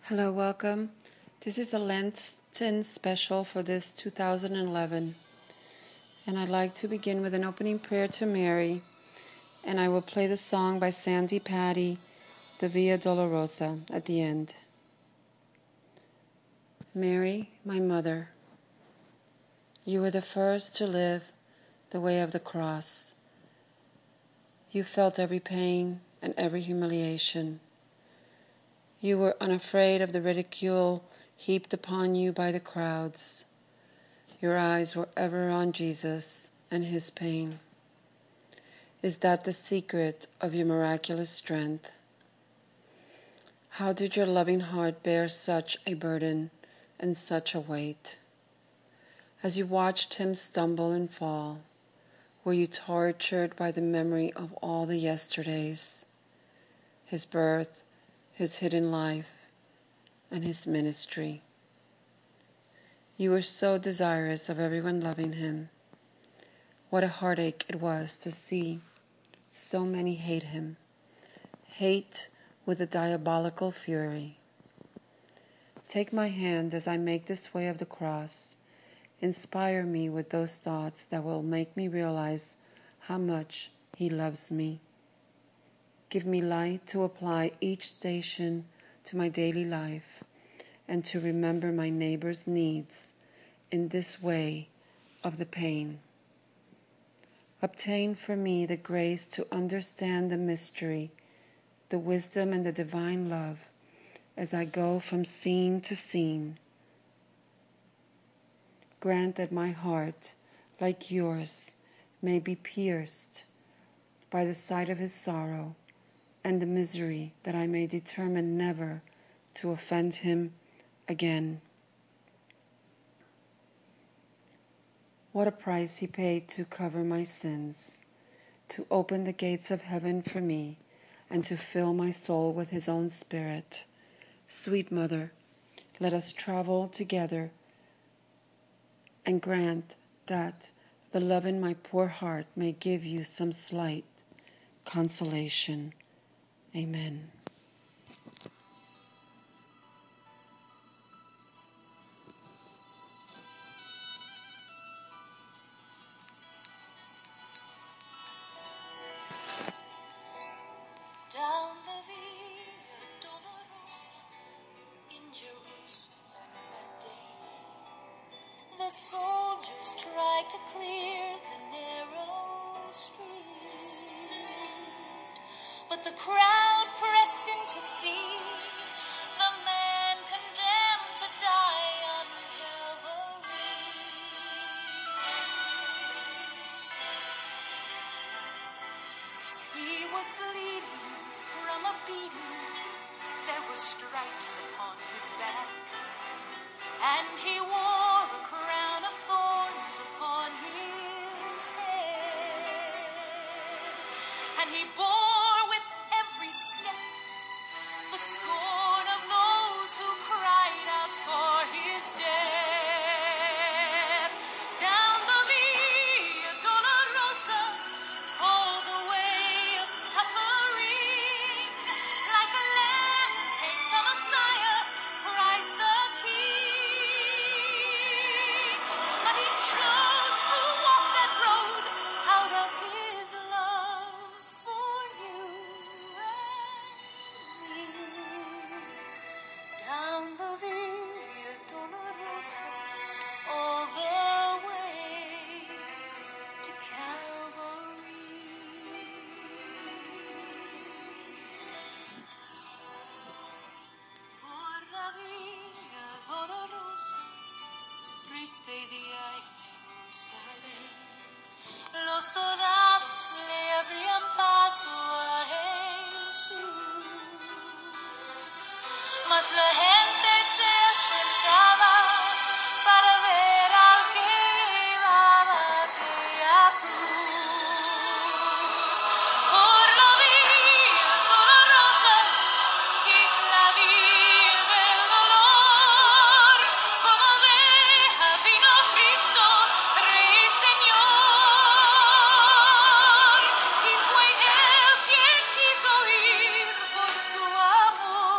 Hello, welcome. This is a Lenten special for this 2011. And I'd like to begin with an opening prayer to Mary. And I will play the song by Sandi Patty, the Via Dolorosa, at the end. Mary, my mother, you were the first to live the way of the cross. You felt every pain and every humiliation. You were unafraid of the ridicule heaped upon you by the crowds. Your eyes were ever on Jesus and his pain. Is that the secret of your miraculous strength? How did your loving heart bear such a burden and such a weight? As you watched him stumble and fall, were you tortured by the memory of all the yesterdays, his birth, his hidden life, and his ministry? You were so desirous of everyone loving him. What a heartache it was to see so many hate him, hate with a diabolical fury. Take my hand as I make this way of the cross. Inspire me with those thoughts that will make me realize how much he loves me. Give me light to apply each station to my daily life and to remember my neighbor's needs in this way of the pain. Obtain for me the grace to understand the mystery, the wisdom and the divine love as I go from scene to scene. Grant that my heart, like yours, may be pierced by the sight of his sorrow and the misery, that I may determine never to offend him again. What a price he paid to cover my sins, to open the gates of heaven for me, and to fill my soul with his own spirit. Sweet Mother, let us travel together and grant that the love in my poor heart may give you some slight consolation. Amen. Down the Via Dolorosa in Jerusalem that day, the soldiers tried to clear the narrow street, but the crowd pressed in to see the man condemned to die on Calvary. He was bleeding from a beating, there were stripes upon his back, and he wore a crown of thorns upon his head, and he bore with every step the scorn of those who cried out for his death. Down the Via Dolorosa, called the way of suffering, like a lamb came the Messiah, Christ the King. But he chose to walk that road out of his love for you and me. Down the Via Dolorosa, all the way to Calvary. Por la Via Dolorosa, triste día en Jerusalén, los soldados le abrían paso a Jesús.